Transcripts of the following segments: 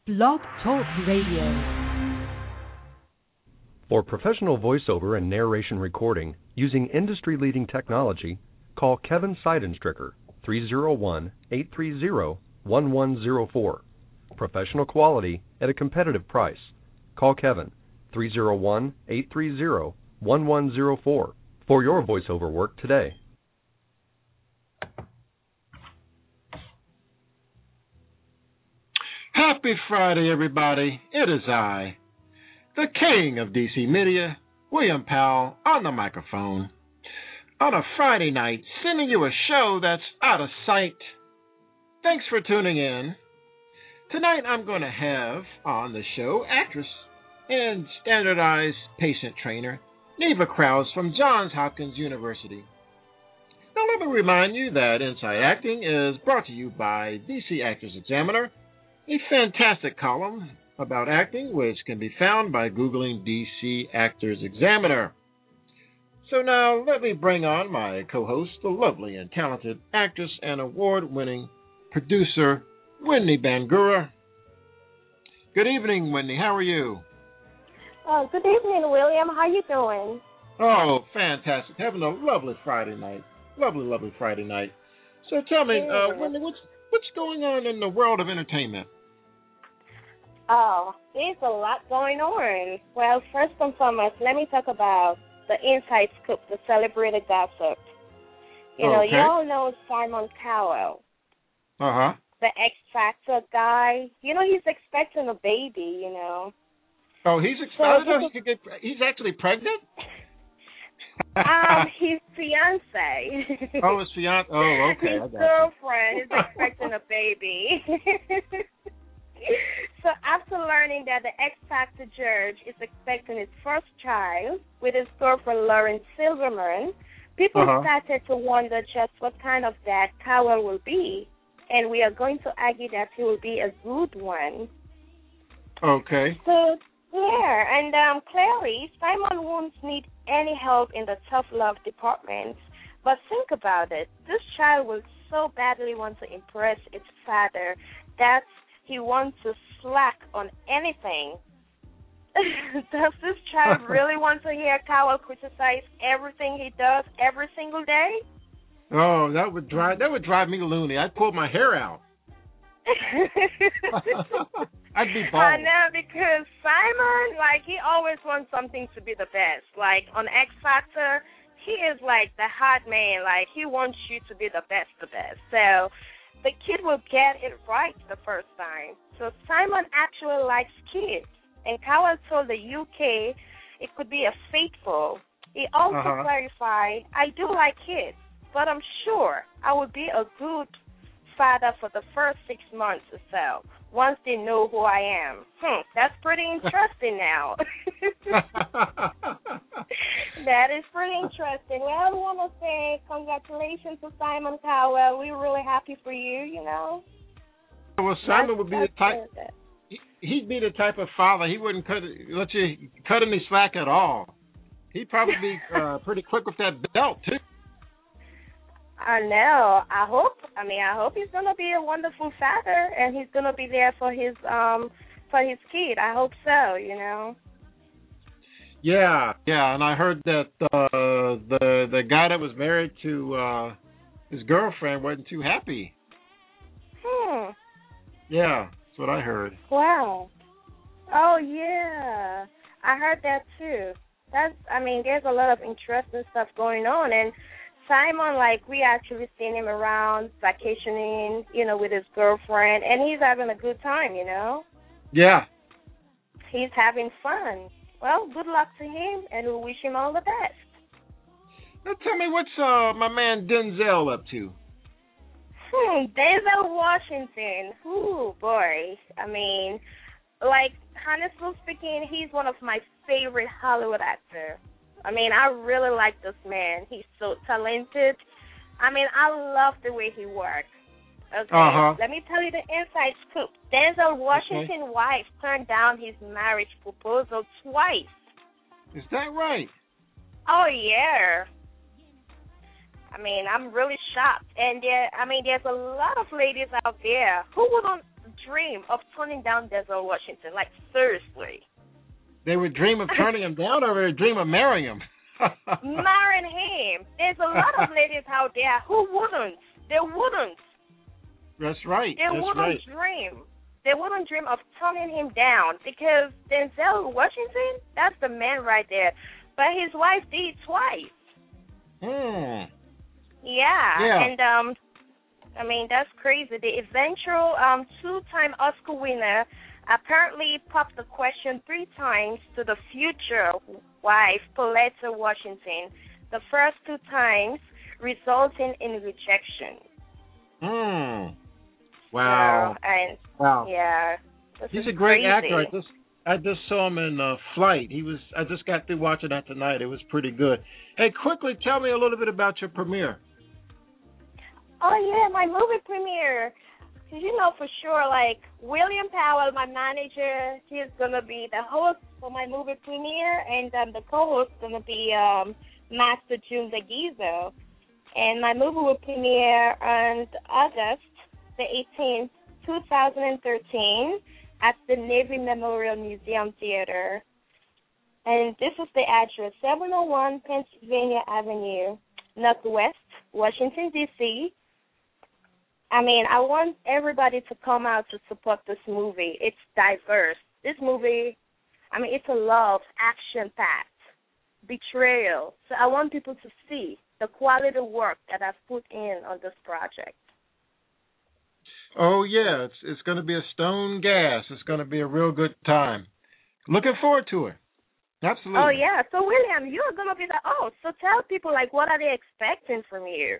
Blog Talk Radio. For professional voiceover and narration recording using industry-leading technology, call Kevin Seidenstricker, 301-830-1104. Professional quality at a competitive price. Call Kevin, 301-830-1104 for your voiceover work today. Happy Friday, everybody. It is I, the king of DC Media, William Powell, on the microphone. On a Friday night, sending you a show that's out of sight. Thanks for tuning in. Tonight I'm going to have on the show actress and standardized patient trainer Neva Krause from Johns Hopkins University. Now let me remind you that Inside Acting is brought to you by DC Actors Examiner, a fantastic column about acting which can be found by Googling DC Actors Examiner. So now let me bring on my co-host, the lovely and talented actress and award-winning producer, Wendy Bangura. Good evening, Wendy. How are you? Oh, good evening, William. How you doing? Oh, fantastic. Having a lovely Friday night. Lovely Friday night. So tell me, Wendy, what's going on in the world of entertainment? Oh, there's a lot going on. Well, first and foremost, let me talk about the inside scoop, the celebrated gossip. You all know Simon Cowell. Uh-huh. The X Factor guy. He's expecting a baby, Oh, he's he's actually pregnant? His fiance. Oh, his fiance. Oh, okay. His girlfriend is expecting a baby. So after learning that the X Factor judge is expecting his first child with his girlfriend Lauren Silverman, people started to wonder just what kind of dad Cowell will be. And we are going to argue that he will be a good one. Okay. So, yeah, and clearly, Simon won't need any help in the tough love department. But think about it. This child will so badly want to impress its father that he wants to slack on anything. Does this child really want to hear Cowell criticize everything he does every single day? Oh, that would drive me loony. I'd pull my hair out. I'd be bald. I know, because Simon, he always wants something to be the best. Like, on X Factor, he is like the hot man. He wants you to be the best. So the kid will get it right the first time. So Simon actually likes kids. And Cowell told the UK it could be a fateful. He also clarified, I do like kids, but I'm sure I would be a good father for the first 6 months or so, once they know who I am. That's pretty interesting now. That is pretty interesting. Well, I want to say congratulations to Simon Cowell. We're really happy for you, Well, Simon would be the type. He'd be the type of father. He wouldn't let you cut any slack at all. He'd probably be pretty quick with that belt too. I know. I hope he's gonna be a wonderful father, and he's gonna be there for his kid. I hope so. Yeah, and I heard that the guy that was married to his girlfriend wasn't too happy. Yeah, that's what I heard. Wow. Oh yeah, I heard that too. There's a lot of interesting stuff going on, and Simon, we actually seen him around vacationing, with his girlfriend, and he's having a good time, Yeah. He's having fun. Well, good luck to him, and we wish him all the best. Now tell me, what's my man Denzel up to? Denzel Washington. Ooh, boy. Honestly speaking, he's one of my favorite Hollywood actors. I really like this man. He's so talented. I love the way he works. Okay, Let me tell you the inside scoop. Denzel Washington's wife turned down his marriage proposal twice. Is that right? Oh, yeah. I'm really shocked. And, there's a lot of ladies out there who wouldn't dream of turning down Denzel Washington. Like, seriously. They would dream of turning him down, or they would dream of marrying him? Marrying him. There's a lot of ladies out there who wouldn't. They wouldn't. That's right. They wouldn't dream. They wouldn't dream of turning him down, because Denzel Washington, that's the man right there. But his wife did twice. Yeah. And I mean, that's crazy. The eventual two-time Oscar winner apparently popped the question 3 times to the future wife, Paulette Washington, the first 2 times resulting in rejection. Wow. Wow. Yeah. He's a great crazy. actor. I just saw him in Flight. I just got through watching that tonight. It was pretty good. Hey, quickly tell me a little bit about your premiere. Oh yeah, my movie premiere. You know for sure, like William Powell, my manager, he's gonna be the host for my movie premiere, and the co-host is gonna be Master June DeGuizo. And my movie will premiere on August the 18th, 2013, at the Navy Memorial Museum Theater. And this is the address: 701 Pennsylvania Avenue, Northwest, Washington, D.C. I mean, I want everybody to come out to support this movie. It's diverse. This movie, I mean, it's a love, action-packed, betrayal. So I want people to see the quality work that I've put in on this project. Oh, yeah. It's going to be a stone gas. It's going to be a real good time. Looking forward to it. Absolutely. Oh, yeah. So, William, you're going to be the host. So tell people, like, what are they expecting from you?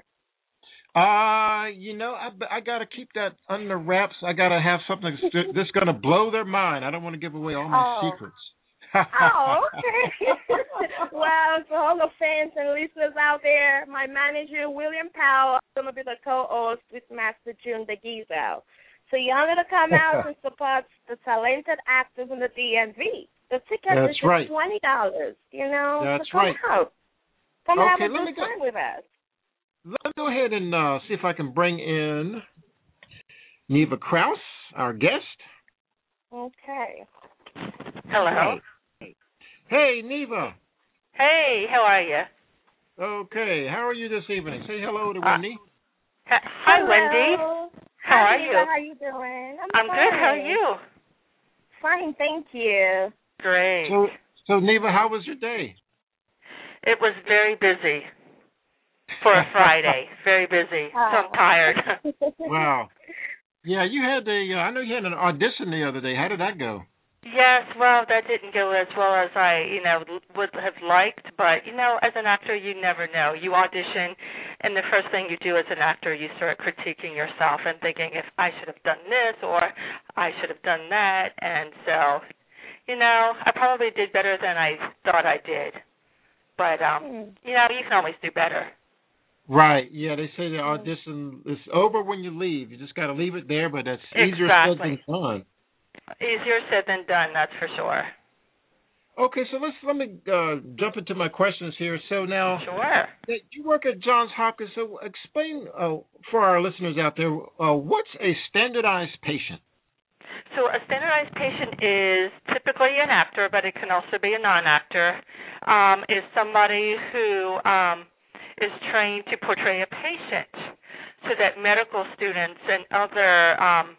You know, I got to keep that under wraps. I got to have something that's going to blow their mind. I don't want to give away all my secrets. Okay. Well, for all the fans and listeners out there, my manager, William Powell, is going to be the co-host with Master June DeGuizo. So you're going to come out and support the talented actors in the DMV. The ticket is just $20, you know? That's so come out. Come have a good time with us. Let's go ahead and see if I can bring in Neva Kraus, our guest. Okay. Hello. Hey, Neva. Hey, how are you? Okay, how are you this evening? Say hello to Wendy. Hi, Wendy. How are you? How are you doing? I'm good. How are you? Fine, thank you. Great. So Neva, how was your day? It was very busy for a Friday. Very busy. So I'm tired. Wow. Yeah, you had I know you had an audition the other day. How did that go? Yes, well, that didn't go as well as I, would have liked. But, as an actor, you never know. You audition, and the first thing you do as an actor, you start critiquing yourself and thinking, if I should have done this or I should have done that. And so, I probably did better than I thought I did. But, you can always do better. Right. Yeah, they say the audition is over when you leave. You just got to leave it there, but that's easier said than done. Easier said than done, that's for sure. Okay, so let me jump into my questions here. So now, sure. You work at Johns Hopkins. So explain for our listeners out there, what's a standardized patient? So a standardized patient is typically an actor, but it can also be a non-actor. Is somebody who is trained to portray a patient, so that medical students and other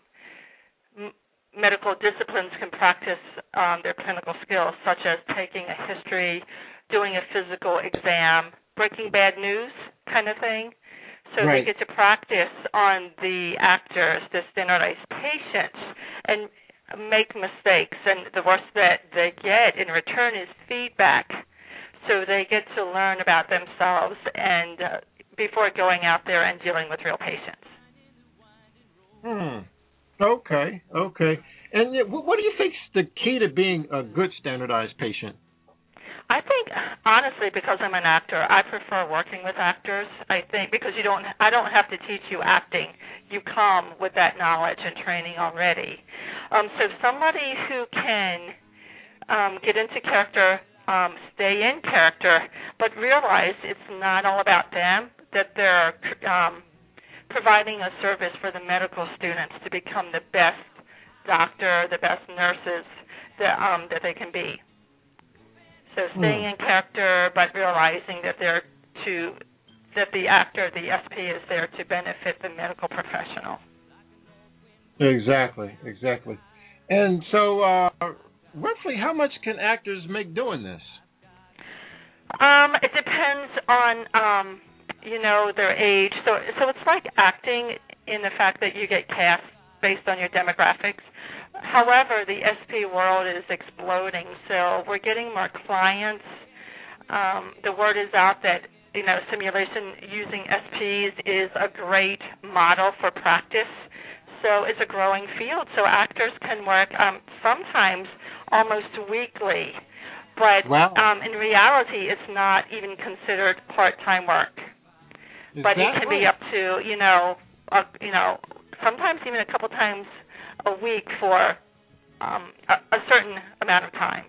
medical disciplines can practice their clinical skills, such as taking a history, doing a physical exam, breaking bad news kind of thing. So they get to practice on the actors, the standardized patients, and make mistakes. And the worst that they get in return is feedback. So they get to learn about themselves and before going out there and dealing with real patients. Okay. And what do you think is the key to being a good standardized patient? I think, honestly, because I'm an actor, I prefer working with actors. I think because I don't have to teach you acting. You come with that knowledge and training already. So somebody who can get into character, stay in character, but realize it's not all about them, that they're providing a service for the medical students to become the best doctor, the best nurses that they can be. So staying in character, but realizing that that the actor, the SP, is there to benefit the medical professional. Exactly. And so, roughly, how much can actors make doing this? It depends on their age. So it's like acting in the fact that you get cast based on your demographics. However, the SP world is exploding, so we're getting more clients. The word is out that simulation using SPs is a great model for practice. So it's a growing field. So actors can work sometimes almost weekly, but in reality, it's not even considered part-time work. But it can be up to sometimes even a couple times a week for a certain amount of time.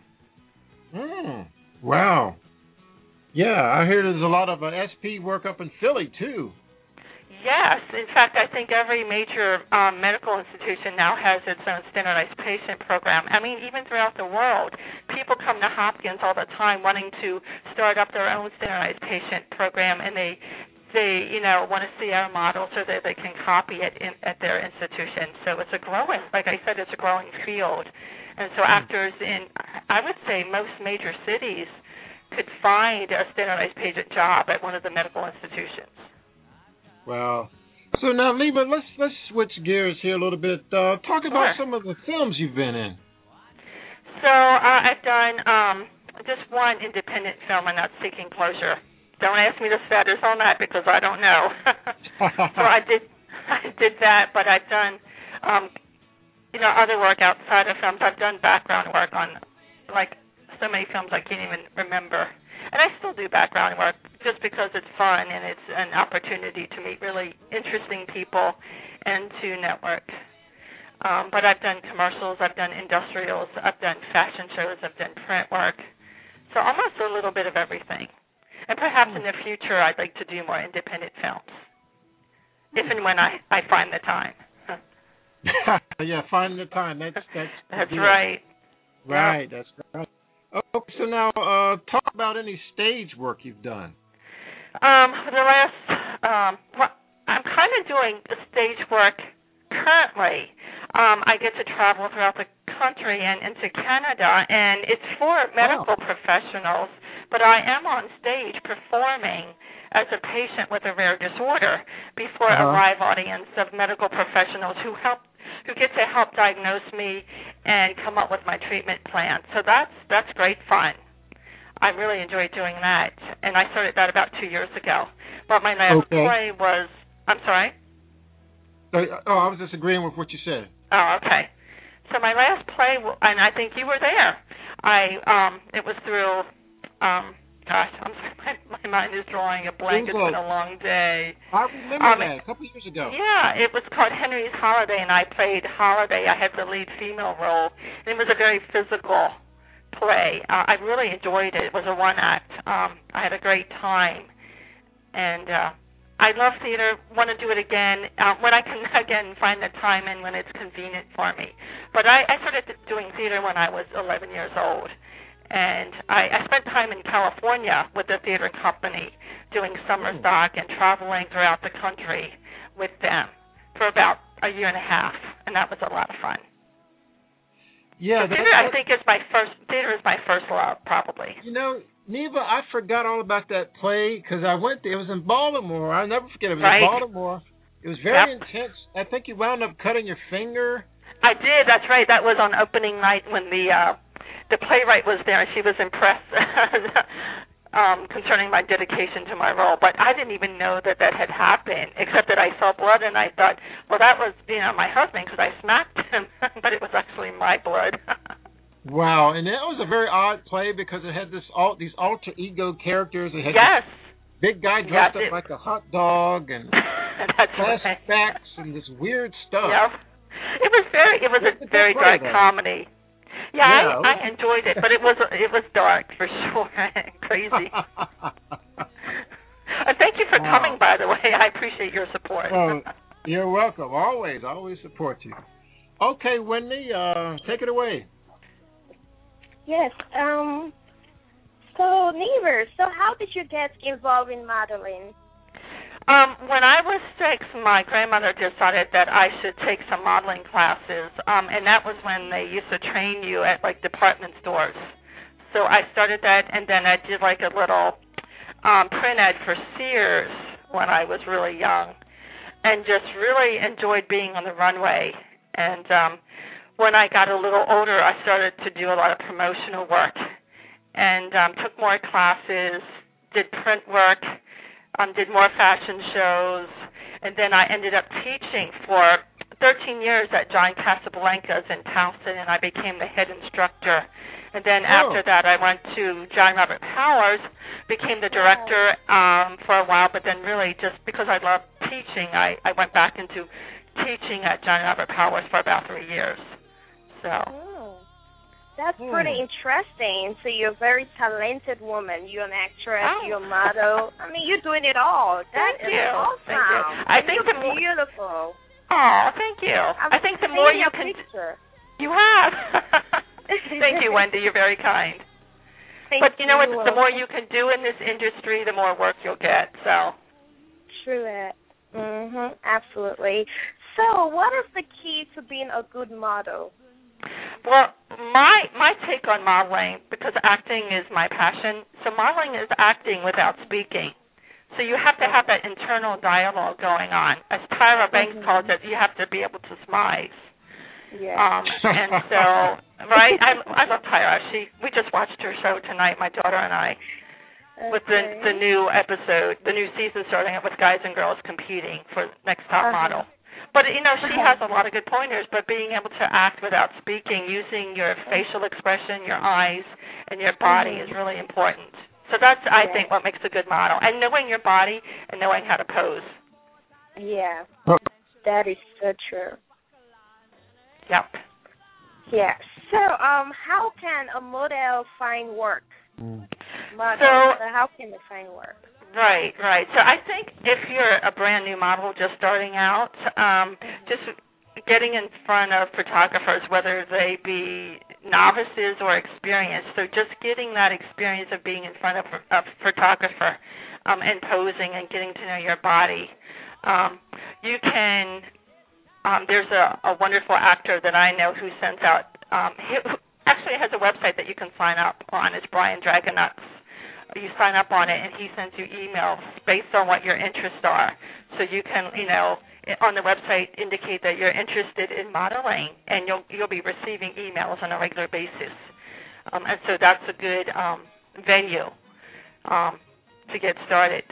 Wow. Yeah, I hear there's a lot of SP work up in Philly, too. Yes. In fact, I think every major medical institution now has its own standardized patient program. I mean, even throughout the world, people come to Hopkins all the time wanting to start up their own standardized patient program, and they want to see our model so that they can copy it at their institution. So it's like I said, it's a growing field. And so actors in, I would say, most major cities could find a standardized patient job at one of the medical institutions. Wow. So now, Leva, let's switch gears here a little bit. Talk about some of the films you've been in. So I've done just one independent film, and that's Seeking Closure. Don't ask me the status on that because I don't know. So I did that, but I've done other work outside of films. I've done background work on so many films I can't even remember. And I still do background work just because it's fun and it's an opportunity to meet really interesting people and to network. But I've done commercials, I've done industrials, I've done fashion shows, I've done print work. So almost a little bit of everything. And perhaps in the future I'd like to do more independent films, if and when I find the time. Yeah, find the time. That's right. Right, that's right. Okay, so now talk about any stage work you've done. For the last, I'm kind of doing the stage work currently. I get to travel throughout the country and into Canada, and it's for medical professionals, but I am on stage performing as a patient with a rare disorder before a live audience of medical professionals who get to help diagnose me and come up with my treatment plan. So that's great fun. I really enjoy doing that, and I started that about 2 years ago. But my last play was, I'm sorry? I was just agreeing with what you said. Oh, okay. So my last play, and I think you were there. It was through, gosh, I'm sorry, my mind is drawing a blank. It's been a long day. I remember that a couple years ago. Yeah, it was called Henry's Holiday, and I played Holiday. I had the lead female role, and it was a very physical play. I really enjoyed it. It was a one-act. I had a great time, and I love theater, want to do it again when I can, again, find the time and when it's convenient for me. But I started doing theater when I was 11 years old, and I spent time in California with the theater company doing summer stock and traveling throughout the country with them for about a year and a half, and that was a lot of fun. Yeah, so theater, I think, is my first love, probably. You know, Neva, I forgot all about that play because I went there. It was in Baltimore. I'll never forget it. It was in Baltimore. It was very intense. I think you wound up cutting your finger. I did. That's right. That was on opening night when the playwright was there, and she was impressed concerning my dedication to my role. But I didn't even know that had happened, except that I saw blood, and I thought, well, that was my husband because I smacked him, but it was actually my blood. Wow, and that was a very odd play because it had these alter ego characters. It had this big guy dressed up like a hot dog and flashbacks and this weird stuff. Yeah, it was a very dark comedy. Yeah, I enjoyed it, but it was dark for sure and crazy. And thank you for coming, by the way. I appreciate your support. Oh, you're welcome. Always support you. Okay, Wendy, take it away. Yes. So, Never, so how did you get involved in modeling? When I was 6, my grandmother decided that I should take some modeling classes, and that was when they used to train you at, like, department stores. So I started that, and then I did, like, a little print ad for Sears when I was really young, and just really enjoyed being on the runway. And when I got a little older, I started to do a lot of promotional work and took more classes, did print work, did more fashion shows, and then I ended up teaching for 13 years at John Casablancas in Towson, and I became the head instructor. And then after that, I went to John Robert Powers, became the director for a while, but then really just because I love teaching, I went back into teaching at John Robert Powers for about 3 years. So. That's pretty interesting. So you're a very talented woman. You're an actress. You're a model. I mean, you're doing it all. That Thank is you. awesome. Thank you. I think you're beautiful. Oh, thank you. I think the more you can. You have. Thank you, Wendy. You're very kind. But you know what? The more you can do in this industry, the more work you'll get. So. True that. Absolutely. So, what is the key to being a good model? Well, my take on modeling, because acting is my passion, so modeling is acting without speaking. So you have to have that internal dialogue going on. As Tyra Banks calls it, you have to be able to smize. Yeah. And so, right? I love Tyra. We just watched her show tonight, my daughter and I, with the new episode, the new season starting up with guys and girls competing for Next Top Model. But, you know, she has a lot of good pointers, but being able to act without speaking, using your facial expression, your eyes, and your body is really important. So that's, I think, what makes a good model. And knowing your body and knowing how to pose. Yeah. That is so true. Yep. Yeah. So, how can a model find work? So how can they find work? Right. So I think if you're a brand new model just starting out, just getting in front of photographers, whether they be novices or experienced, so just getting that experience of being in front of a photographer and posing and getting to know your body. You can, there's a wonderful actor that I know who sends out, he actually has a website that you can sign up on. It's Brian Dragonux. You sign up on it, and he sends you emails based on what your interests are. So you can, you know, on the website indicate that you're interested in modeling, and you'll be receiving emails on a regular basis. And so that's a good venue to get started.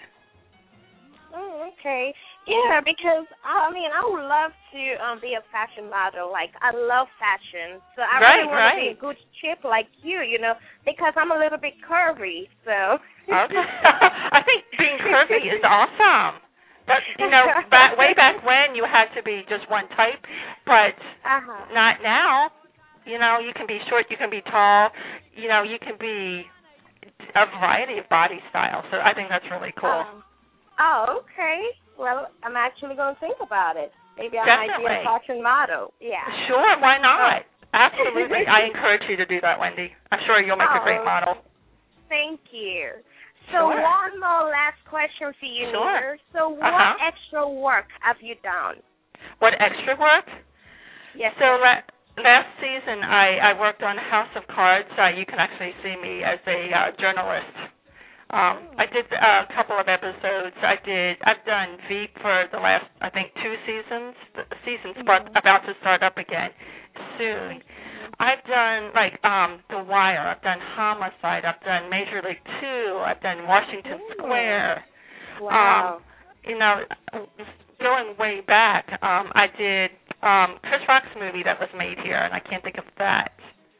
Oh, okay. Yeah, because, I mean, I would love to be a fashion model. Like, I love fashion. So I really want to be a good shape like you know, because I'm a little bit curvy, so. Okay. I think being curvy is awesome. But, you know, way back when you had to be just one type, but not now. You know, you can be short, you can be tall, you know, you can be a variety of body styles. So I think that's really cool. Oh, okay. Well, I'm actually going to think about it. Maybe I might be a fashion model. Yeah. Sure, why not? Absolutely. I encourage you to do that, Wendy. I'm sure you'll make a great model. Thank you. So one more last question for you, Never. So what extra work have you done? What extra work? Yes. So last season I worked on House of Cards. You can actually see me as a journalist. I did a couple of episodes. I've done Veep for the last, I think, 2 seasons. The season's about to start up again soon. I've done, like, The Wire. I've done Homicide. I've done Major League 2. I've done Washington Square. Wow. You know, going way back, I did Chris Rock's movie that was made here, and I can't think of that.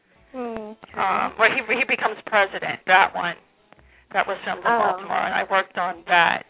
Where he becomes president, that one. That was filmed in Baltimore, and I worked on that.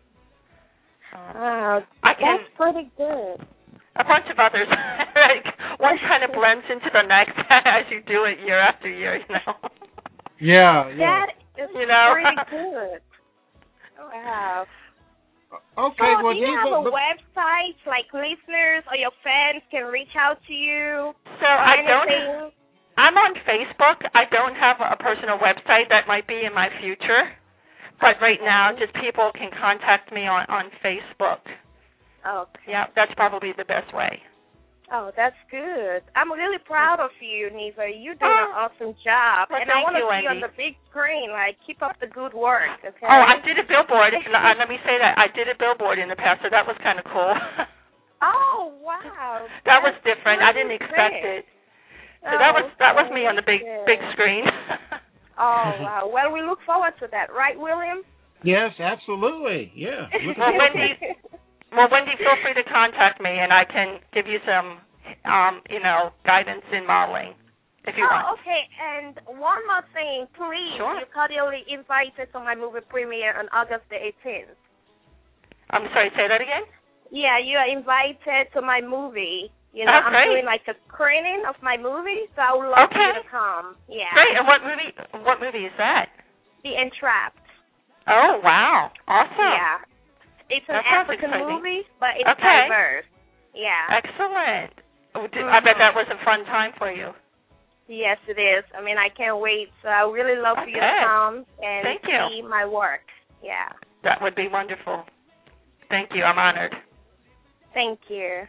That's pretty good. A bunch of others. Like, one kind of blends into the next as you do it year after year, you know. Yeah. That is pretty good. Wow. Okay, So well, do you Neva, have a website like listeners or your fans can reach out to you? So I'm on Facebook. I don't have a personal website. That might be in my future. But right now, just people can contact me on Facebook. Okay. Yeah, that's probably the best way. Oh, that's good. I'm really proud of you, Neva. You're doing an awesome job. Well, and I want to see you on Wendy. the big screen. Like, keep up the good work, okay? Oh, I did a billboard. Let me say that. I did a billboard in the past, so that was kind of cool. Oh, wow. That was different. I didn't expect it. So that was me on the big screen. Oh, wow. Well, we look forward to that. Right, William? Yes, absolutely. Yeah. Wendy, feel free to contact me, and I can give you some, guidance in modeling if you want. Okay. And one more thing, please. Sure. You're cordially invited to my movie premiere on August the 18th. I'm sorry, say that again? Yeah, you are invited to my movie. You know, I'm great. doing like a screening of my movie, so I would love for you to come. Yeah. Great. And what movie is that? The Entrapped. Oh, wow. Awesome. Yeah. It's an African movie, but it's Okay. diverse. Yeah. Excellent. I bet that was a fun time for you. Yes, it is. I mean, I can't wait. So I would really love for you to come and see my work. Yeah. That would be wonderful. Thank you. I'm honored. Thank you.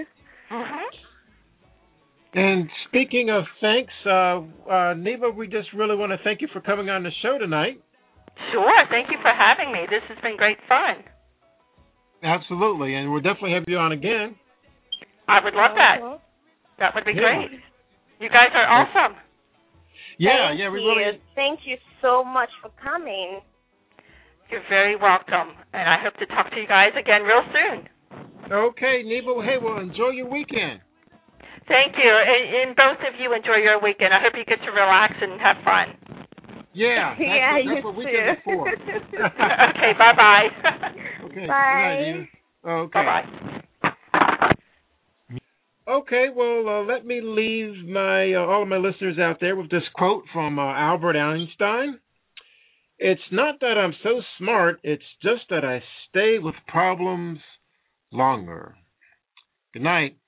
And speaking of thanks, Neva, we just really want to thank you for coming on the show tonight. Sure. Thank you for having me. This has been great fun. Absolutely, and we'll definitely have you on again. I would love that. That would be great. You guys are awesome. Yeah, we really. Thank you so much for coming. You're very welcome, and I hope to talk to you guys again real soon. Okay, Neva. Hey, well, enjoy your weekend. Thank you, and both of you enjoy your weekend. I hope you get to relax and have fun. Yeah, that's what weekend is for. Okay, bye-bye. Okay, bye. Okay. Bye-bye. Okay, well, let me leave all of my listeners out there with this quote from Albert Einstein. It's not that I'm so smart, it's just that I stay with problems longer. Good night.